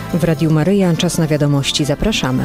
W Radiu Maryja czas na wiadomości. Zapraszamy.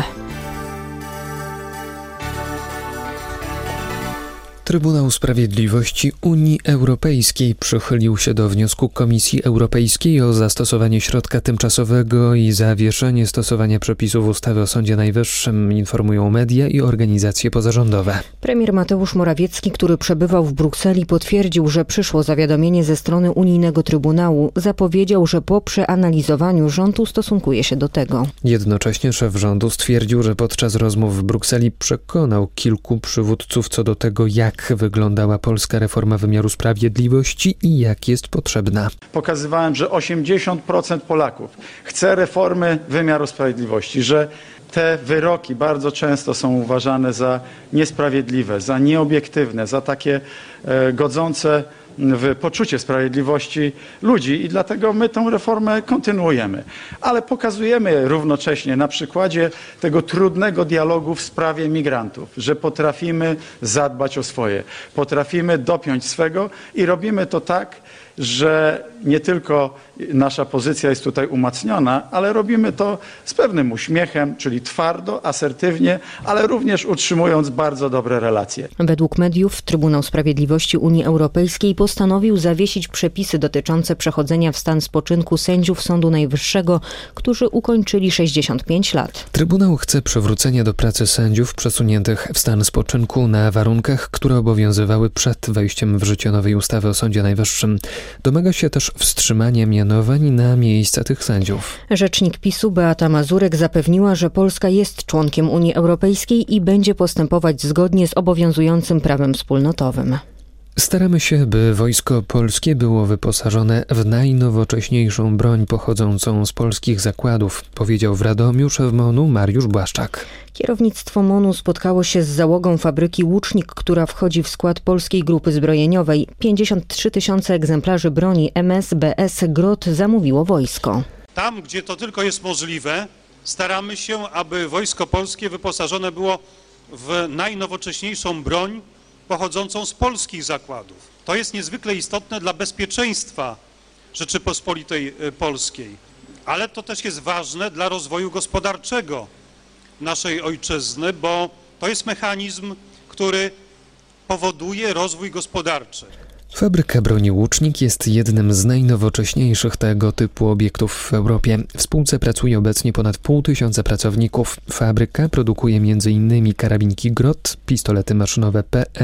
Trybunał Sprawiedliwości Unii Europejskiej przychylił się do wniosku Komisji Europejskiej o zastosowanie środka tymczasowego i zawieszenie stosowania przepisów ustawy o Sądzie Najwyższym, informują media i organizacje pozarządowe. Premier Mateusz Morawiecki, który przebywał w Brukseli, potwierdził, że przyszło zawiadomienie ze strony Unijnego Trybunału. Zapowiedział, że po przeanalizowaniu rząd ustosunkuje się do tego. Jednocześnie szef rządu stwierdził, że podczas rozmów w Brukseli przekonał kilku przywódców co do tego, jak wyglądała polska reforma wymiaru sprawiedliwości i jak jest potrzebna. Pokazywałem, że 80% Polaków chce reformy wymiaru sprawiedliwości, że te wyroki bardzo często są uważane za niesprawiedliwe, za nieobiektywne, za takie godzące w poczucie sprawiedliwości ludzi i dlatego my tę reformę kontynuujemy. Ale pokazujemy równocześnie na przykładzie tego trudnego dialogu w sprawie migrantów, że potrafimy zadbać o swoje, potrafimy dopiąć swego i robimy to tak, że nie tylko nasza pozycja jest tutaj umacniona, ale robimy to z pewnym uśmiechem, czyli twardo, asertywnie, ale również utrzymując bardzo dobre relacje. Według mediów Trybunał Sprawiedliwości Unii Europejskiej postanowił zawiesić przepisy dotyczące przechodzenia w stan spoczynku sędziów Sądu Najwyższego, którzy ukończyli 65 lat. Trybunał chce przywrócenia do pracy sędziów przesuniętych w stan spoczynku na warunkach, które obowiązywały przed wejściem w życie nowej ustawy o Sądzie Najwyższym. Domaga się też wstrzymania mianowań na miejsca tych sędziów. Rzecznik PiS-u Beata Mazurek zapewniła, że Polska jest członkiem Unii Europejskiej i będzie postępować zgodnie z obowiązującym prawem wspólnotowym. Staramy się, by Wojsko Polskie było wyposażone w najnowocześniejszą broń pochodzącą z polskich zakładów, powiedział w Radomiu szef MON-u Mariusz Błaszczak. Kierownictwo MON-u spotkało się z załogą fabryki Łucznik, która wchodzi w skład Polskiej Grupy Zbrojeniowej. 53 000 egzemplarzy broni MS, BS, GROT zamówiło wojsko. Tam, gdzie to tylko jest możliwe, staramy się, aby Wojsko Polskie wyposażone było w najnowocześniejszą broń pochodzącą z polskich zakładów. To jest niezwykle istotne dla bezpieczeństwa Rzeczypospolitej Polskiej, ale to też jest ważne dla rozwoju gospodarczego naszej ojczyzny, bo to jest mechanizm, który powoduje rozwój gospodarczy. Fabryka broni Łucznik jest jednym z najnowocześniejszych tego typu obiektów w Europie. W spółce pracuje obecnie ponad 500 pracowników. Fabryka produkuje m.in. karabinki GROT, pistolety maszynowe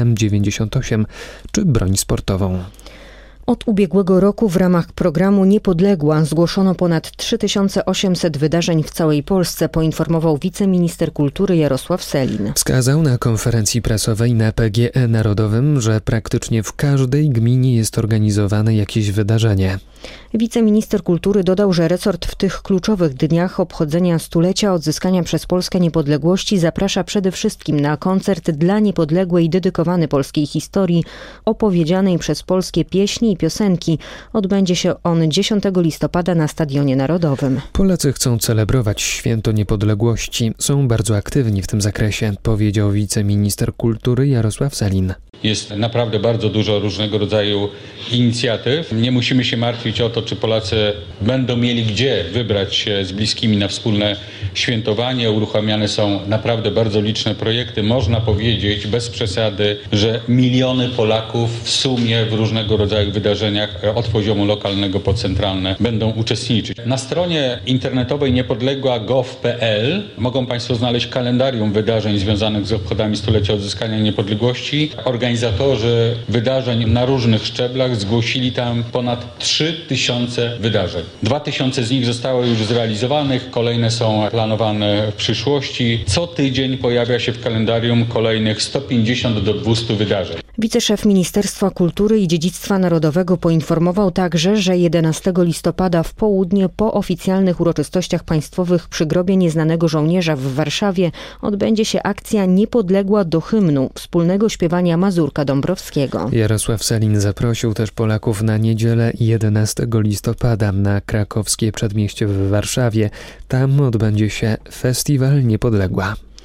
PM98 czy broń sportową. Od ubiegłego roku w ramach programu Niepodległa zgłoszono ponad 3800 wydarzeń w całej Polsce, poinformował wiceminister kultury Jarosław Sellin. Wskazał na konferencji prasowej na PGE Narodowym, że praktycznie w każdej gminie jest organizowane jakieś wydarzenie. Wiceminister kultury dodał, że resort w tych kluczowych dniach obchodzenia stulecia odzyskania przez Polskę niepodległości zaprasza przede wszystkim na koncert dla niepodległej dedykowany polskiej historii, opowiedzianej przez polskie pieśni i piosenki. Odbędzie się on 10 listopada na Stadionie Narodowym. Polacy chcą celebrować święto niepodległości. Są bardzo aktywni w tym zakresie, powiedział wiceminister kultury Jarosław Sellin. Jest naprawdę bardzo dużo różnego rodzaju inicjatyw. Nie musimy się martwić o to, czy Polacy będą mieli gdzie wybrać się z bliskimi na wspólne świętowanie. Uruchamiane są naprawdę bardzo liczne projekty. Można powiedzieć bez przesady, że miliony Polaków w sumie w różnego rodzaju wydarzeniach od poziomu lokalnego po centralne będą uczestniczyć. Na stronie internetowej niepodległa.gov.pl mogą Państwo znaleźć kalendarium wydarzeń związanych z obchodami stulecia odzyskania niepodległości. Organizatorzy wydarzeń na różnych szczeblach zgłosili tam ponad 3000 wydarzeń. 2000 z nich zostało już zrealizowanych, kolejne są planowane w przyszłości. Co tydzień pojawia się w kalendarium kolejnych 150 do 200 wydarzeń. Wiceszef Ministerstwa Kultury i Dziedzictwa Narodowego poinformował także, że 11 listopada w południe po oficjalnych uroczystościach państwowych przy grobie nieznanego żołnierza w Warszawie odbędzie się akcja Niepodległa do hymnu, wspólnego śpiewania Mazurka Dąbrowskiego. Jarosław Sellin zaprosił też Polaków na niedzielę 11 listopada na krakowskie przedmieście w Warszawie. Tam odbędzie się Festiwal Niepodległa.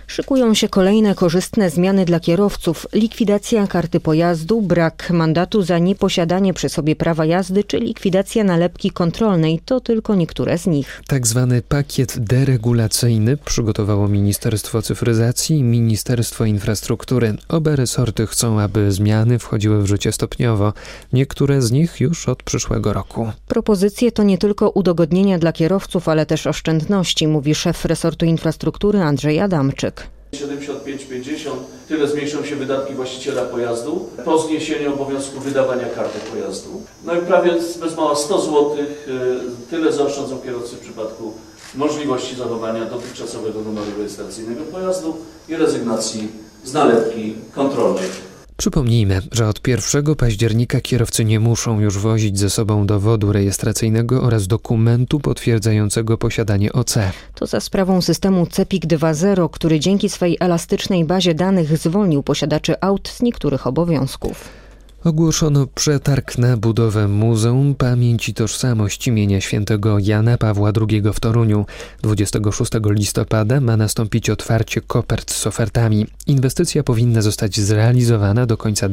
Szykują się kolejne korzystne zmiany dla kierowców. Likwidacja karty pojazdu, brak mandatu za nieposiadanie przy sobie prawa jazdy czy likwidacja nalepki kontrolnej to tylko niektóre z nich. Tak zwany pakiet deregulacyjny przygotowało Ministerstwo Cyfryzacji i Ministerstwo Infrastruktury. Oba resorty chcą, aby zmiany wchodziły w życie stopniowo. Niektóre z nich już od przyszłego roku. Propozycje to nie tylko udogodnienia dla kierowców, ale też oszczędności, mówi szef resortu infrastruktury Andrzej Adamczyk. 75-50, tyle zmniejszą się wydatki właściciela pojazdu po zniesieniu obowiązku wydawania karty pojazdu. No i prawie bez mała 100 zł, tyle zaoszczędzą kierowcy w przypadku możliwości zachowania dotychczasowego numeru rejestracyjnego pojazdu i rezygnacji z nalepki kontrolnej. Przypomnijmy, że od 1 października kierowcy nie muszą już wozić ze sobą dowodu rejestracyjnego oraz dokumentu potwierdzającego posiadanie OC. To za sprawą systemu CEPiK 2.0, który dzięki swej elastycznej bazie danych zwolnił posiadaczy aut z niektórych obowiązków. Ogłoszono przetarg na budowę Muzeum Pamięć i Tożsamość imienia świętego Jana Pawła II w Toruniu. 26 listopada ma nastąpić otwarcie kopert z ofertami. Inwestycja powinna zostać zrealizowana do końca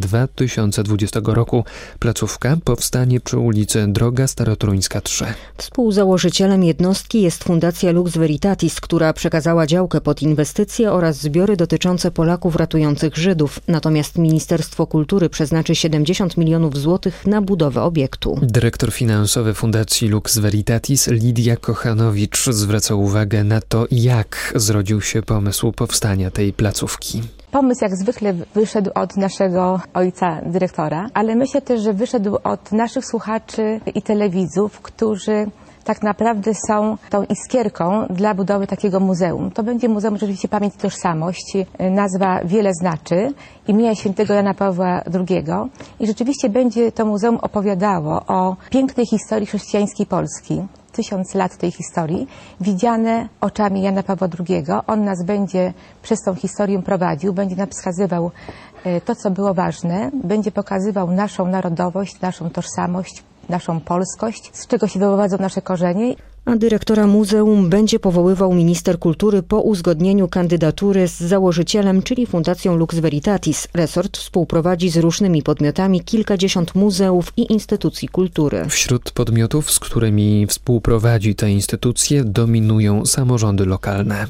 2020 roku. Placówka powstanie przy ulicy Droga Starotoruńska 3. Współzałożycielem jednostki jest Fundacja Lux Veritatis, która przekazała działkę pod inwestycje oraz zbiory dotyczące Polaków ratujących Żydów. Natomiast Ministerstwo Kultury przeznaczy 70 milionów złotych na budowę obiektu. Dyrektor finansowy Fundacji Lux Veritatis Lidia Kochanowicz zwraca uwagę na to, jak zrodził się pomysł powstania tej placówki. Pomysł jak zwykle wyszedł od naszego ojca dyrektora, ale myślę też, że wyszedł od naszych słuchaczy i telewidzów, którzy tak naprawdę są tą iskierką dla budowy takiego muzeum. To będzie Muzeum rzeczywiście Pamięć i Tożsamość. Nazwa wiele znaczy. Imienia świętego Jana Pawła II. I rzeczywiście będzie to muzeum opowiadało o pięknej historii chrześcijańskiej Polski. 1000 lat tej historii, widziane oczami Jana Pawła II. On nas będzie przez tą historię prowadził, będzie nam wskazywał to, co było ważne, będzie pokazywał naszą narodowość, naszą tożsamość, naszą polskość, z czego się wywodzą nasze korzenie. A dyrektora muzeum będzie powoływał minister kultury po uzgodnieniu kandydatury z założycielem, czyli Fundacją Lux Veritatis. Resort współprowadzi z różnymi podmiotami kilkadziesiąt muzeów i instytucji kultury. Wśród podmiotów, z którymi współprowadzi te instytucje, dominują samorządy lokalne.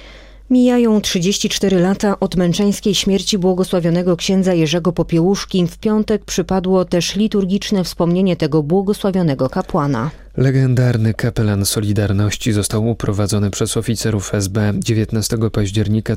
Mijają 34 lata od męczeńskiej śmierci błogosławionego księdza Jerzego Popiełuszki. W piątek przypadło też liturgiczne wspomnienie tego błogosławionego kapłana. Legendarny kapelan Solidarności został uprowadzony przez oficerów SB 19 października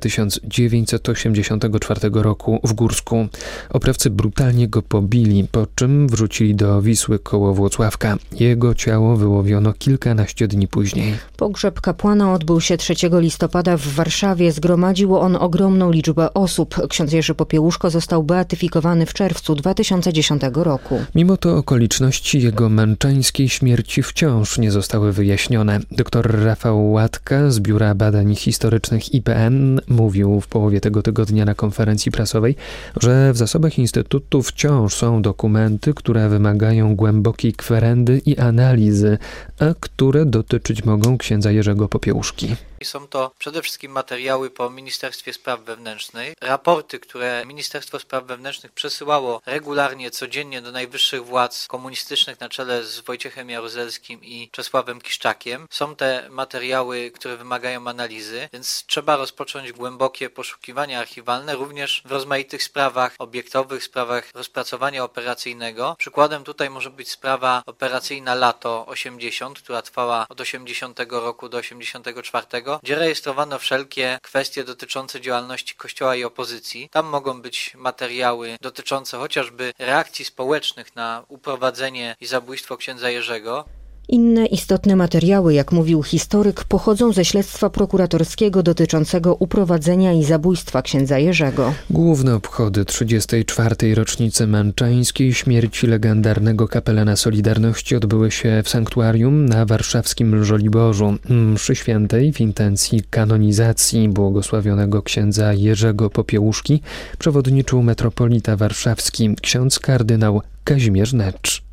1984 roku w Górsku. Oprawcy brutalnie go pobili, po czym wrzucili do Wisły koło Włocławka. Jego ciało wyłowiono kilkanaście dni później. Pogrzeb kapłana odbył się 3 listopada w Warszawie. Zgromadziło on ogromną liczbę osób. Ksiądz Jerzy Popiełuszko został beatyfikowany w czerwcu 2010 roku. Mimo to okoliczności jego męczeńskiej śmierci wciąż nie zostały wyjaśnione. Dr Rafał Łatka z Biura Badań Historycznych IPN mówił w połowie tego tygodnia na konferencji prasowej, że w zasobach Instytutu wciąż są dokumenty, które wymagają głębokiej kwerendy i analizy, a które dotyczyć mogą księdza Jerzego Popiełuszki. Są to przede wszystkim materiały po Ministerstwie Spraw Wewnętrznych, raporty, które Ministerstwo Spraw Wewnętrznych przesyłało regularnie, codziennie do najwyższych władz komunistycznych na czele z Wojciechem Jaruzelskim i Czesławem Kiszczakiem. Są te materiały, które wymagają analizy, więc trzeba rozpocząć głębokie poszukiwania archiwalne, również w rozmaitych sprawach obiektowych, sprawach rozpracowania operacyjnego. Przykładem tutaj może być sprawa operacyjna Lato 80, która trwała od 80 roku do 84, gdzie rejestrowano wszelkie kwestie dotyczące działalności Kościoła i opozycji. Tam mogą być materiały dotyczące chociażby reakcji społecznych na uprowadzenie i zabójstwo księdza Jerzego. Inne istotne materiały, jak mówił historyk, pochodzą ze śledztwa prokuratorskiego dotyczącego uprowadzenia i zabójstwa księdza Jerzego. Główne obchody 34. rocznicy męczeńskiej śmierci legendarnego kapelana Solidarności odbyły się w sanktuarium na warszawskim Żoliborzu. Mszy świętej w intencji kanonizacji błogosławionego księdza Jerzego Popiełuszki przewodniczył metropolita warszawski, ksiądz kardynał Kazimierz Necz.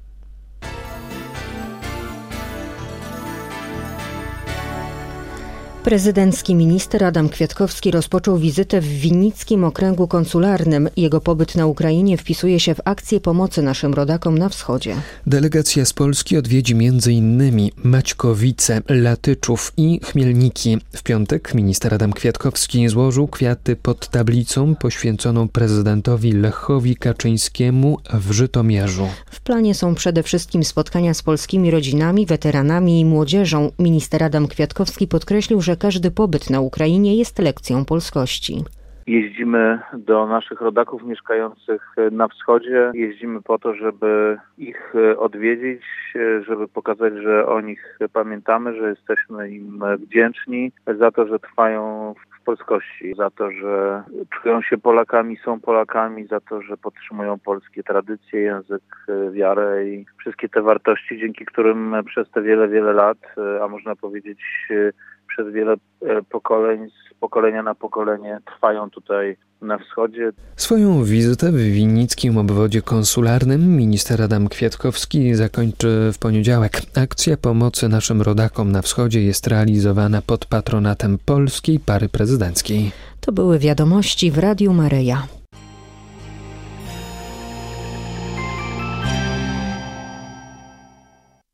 Prezydencki minister Adam Kwiatkowski rozpoczął wizytę w Winnickim Okręgu Konsularnym. Jego pobyt na Ukrainie wpisuje się w akcję pomocy naszym rodakom na wschodzie. Delegacja z Polski odwiedzi m.in. Maćkowice, Latyczów i Chmielniki. W piątek minister Adam Kwiatkowski złożył kwiaty pod tablicą poświęconą prezydentowi Lechowi Kaczyńskiemu w Żytomierzu. W planie są przede wszystkim spotkania z polskimi rodzinami, weteranami i młodzieżą. Minister Adam Kwiatkowski podkreślił, że każdy pobyt na Ukrainie jest lekcją polskości. Jeździmy do naszych rodaków mieszkających na wschodzie. Jeździmy po to, żeby ich odwiedzić, żeby pokazać, że o nich pamiętamy, że jesteśmy im wdzięczni za to, że trwają w polskości, za to, że czują się Polakami, są Polakami, za to, że podtrzymują polskie tradycje, język, wiarę i wszystkie te wartości, dzięki którym przez te wiele, wiele lat, a można powiedzieć przez wiele pokoleń, z pokolenia na pokolenie trwają tutaj na wschodzie. Swoją wizytę w Winnickim Obwodzie Konsularnym minister Adam Kwiatkowski zakończy w poniedziałek. Akcja pomocy naszym rodakom na wschodzie jest realizowana pod patronatem polskiej pary prezydenckiej. To były wiadomości w Radiu Maryja.